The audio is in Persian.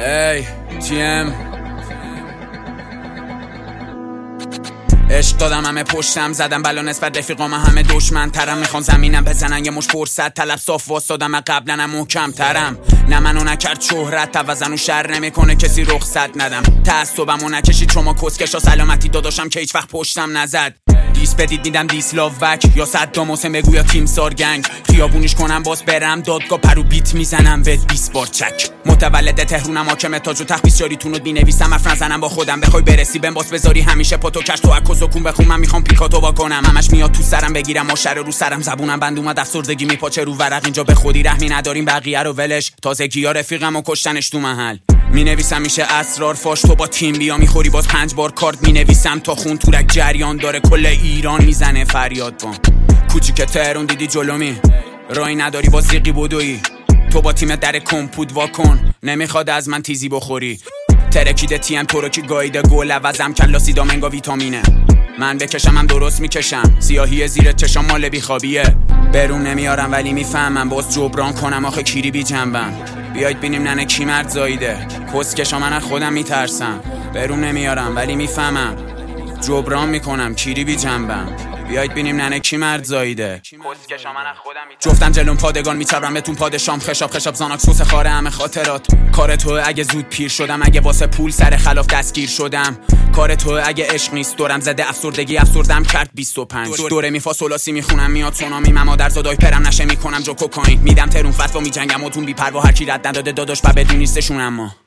ای تیم عشق دادم همه پشتم، زدم بلا نسبت رفیقام همه دشمن ترم، میخوان زمینم بزنن یه مش فرصت طلب صاف واسادم قبلا محکم ترم، نه منو نکرد شهرت توزن و شر نمیکنه کسی رخصت ندم، تعصبمو نکشید شما کسکشا سلامتی داداشم که هیچ وقت پشتم نزد، دیس بدید میدم دیس لاو بک یا صدام حسین بگو یا تیم سار گنگ، خیابونیش کنم باز برم دادگاه پرو بیت میزنم به 20 بار چک، متولد تهرونم حاکم تاج و تخت 20 جاریتونو بینویسم حرف نزنم با خودم، بخوای برسی بهم باز بذاری همیشه پاتو کش تو عکس و کون بخون، من میخوام پیکاتو واکنم همش میاد تو سرم بگیرم ماشر رو سرم زبونم بند اومد افسردگی میپاچه رو ورق، اینجا به خودی رحمی نداریم بقیه رو ولش، تازگی‌ها رفیقمو کشتنش تو محل، مینویسم میشه اسرار فاش تو با تیم بیا میخوری باز 5 بار کارت مینویسم تا خون تورک جریان داره کل ایران میزنه فریاد بان، کوچیک تهرون دیدی جلومی رای نداری با زیقی بدوی، تو با تیم در کمپود واکن نمیخواد از من تیزی بخوری، ترکیده تیم تو رو که گایده گل عوضم کلاسی دامنگا ویتامینه، من بکشم هم درست میکشم سیاهی زیر چشام مال بیخوابیه، برون نمیارم ولی میفهمم باز جبران کنم آخه کیری بی جنبم، بیایید بینیم ننه کی مرد زاییده کسکشا من از خودم میترسم، برون نمیارم ولی میفهمم جبران میکنم کیری بی جنبم، بیایید بینیم ننه کی مرد زاییده کسکشا من از خودم میترسم، جفتم جلوم پادگان میچرم بهتون پادشام خشاب زاناک سوس خاره همه خاطرات، کار تو اگه زود پیر شدم اگه واسه پول سر خلاف دستگیر شدم، کار تو اگه عشق نیست دورم زده افسردگی افسردم کرد 25 دوره میفا سولاسی میخونم میاد سونامی من مادر زادای پرم نشه میکنم جو کوکائین میدم ترون فتوا میجنگم اتون بی پروا هر کی رد نداده داداش با بدون نیستشون اما